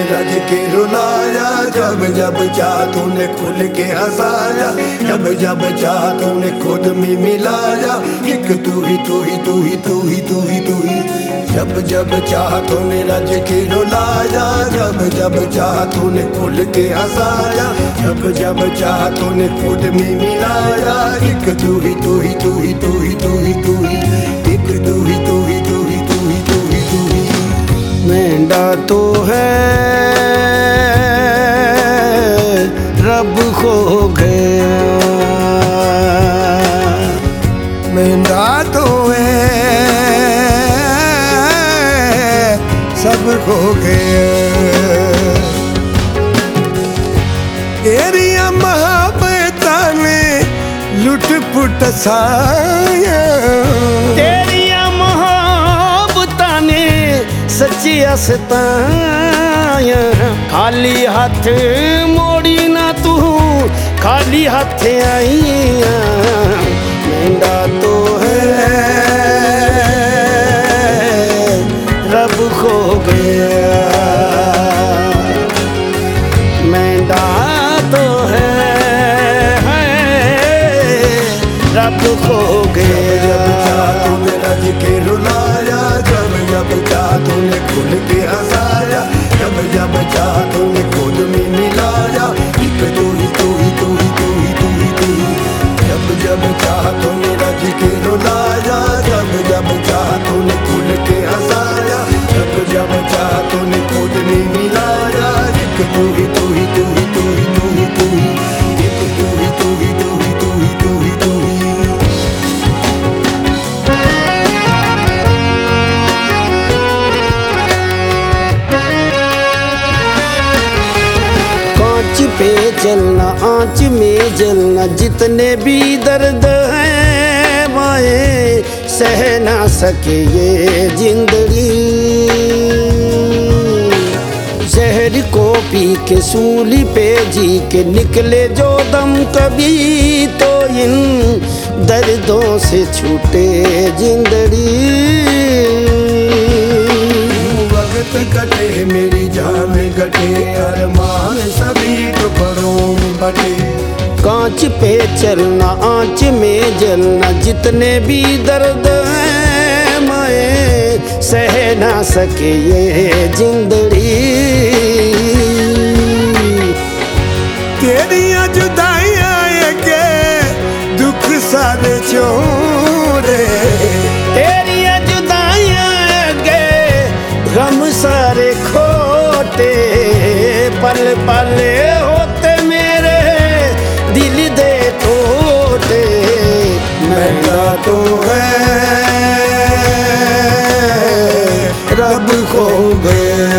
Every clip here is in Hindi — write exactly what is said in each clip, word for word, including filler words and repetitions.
रज के रुलाया, जब जब चाह तूने खुल के हंसाया, जब जब चाह तूने खुद में मिलाया। एक तू ही तू ही तू ही तू ही तू ही तू ही, जब जब चाह तूने रज के रुलाया, जब जब चाह तूने खुल के हंसाया, जब जब चाह तूने खुद में मिलाया। एक तू ही तू ही तू ही तू ही तू ही तू ही, एक तू ही तू ही तू ही तू ही तू ही तू ही। मेंढा तो है रब खो गया, मेंढा तो है सब खो गया। तेरिया मोहब्बतां ने लुट पुट साया, तेरिया मोहब्बतां ने सच्ची हसताया। खाली हाथ मोड़ी ना तू, खाली हाथ आईया। मेंढा तो है रब खो गया, मेंढा तो है, है रब खो गया। जब चाह तूने रज के रुलाया, जब जब चाह तूने खुल के हंसाया, जब जब चाह तूने खुद में मिलाया। एक तू ही तू ही तू ही तू ही तू ही तू ही, जब जब चाह तूने रज के रुलाया, जब जब चाह तूने खुल के हंसाया, जब जब चाह तूने खुद में मिलाया। एक तू ही तू ही तू ही तू ही तू ही तू ही, एक तू ही तू ही तू ही तू ही तू ही तू ही। कांच पे चलना आंच में जलना, जितने भी दर्द है माए सह ना सके ये जिंदगी। जहर को पी के सूली पे जी के निकले जो दम कभी, तो इन दर्दों से छूटे जिंदगी। वक्त कटे मेरी जान कटे, अरमान सभी टुकड़ों में बटे। कांच पे चलना आंच में जलना, जितने भी दर्द है माए सह ना सके ये जिंदगी। तेरियां जुदाइयां के दुख सारे छोड़े, तेरियां जुदाइयां के गम सारे खोटे। पल पल होते मेरे दिल दे टोटे। मेंढा तो है रब खो गया।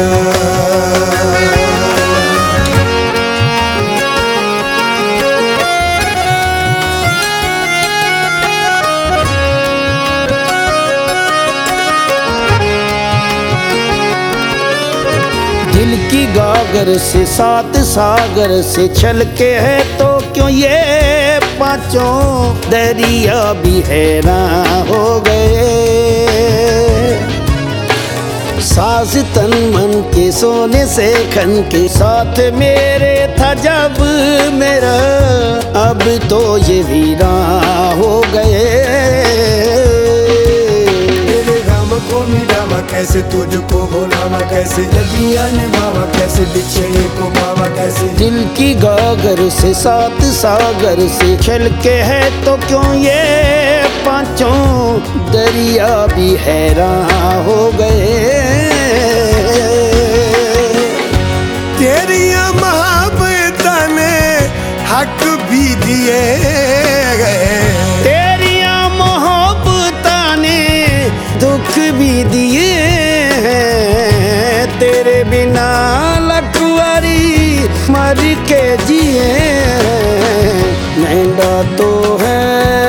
दिल की गागर से सात सागर से छल के है, तो क्यों ये पांचों दरिया भी हैरान हो गए। सास तन मन के सोने से खन के साथ मेरे था जब मेरा, अब तो ये वीरान हो गए। को मिलावा कैसे तुझको भुलावा, कैसे लगिया निभावा, कैसे बिछड़े को पावा कैसे। दिल की गागर से सात सागर से छल के है, तो क्यों ये पांचों दरिया भी हैरान हो गए। तेरियां मोहब्बतां ने हक भी दिए गए, तेरियां मोहब्बतां ने दुख भी दिए हैं। तेरे बिना लखवारी मर के जिए। मेंढा तो है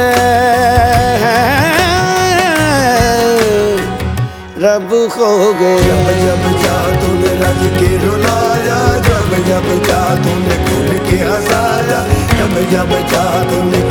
रब खो गया। जब जब चाह तूने रज के रुलाया, जब जब चाह तूने खुल के हंसाया, जब जब चाह तूने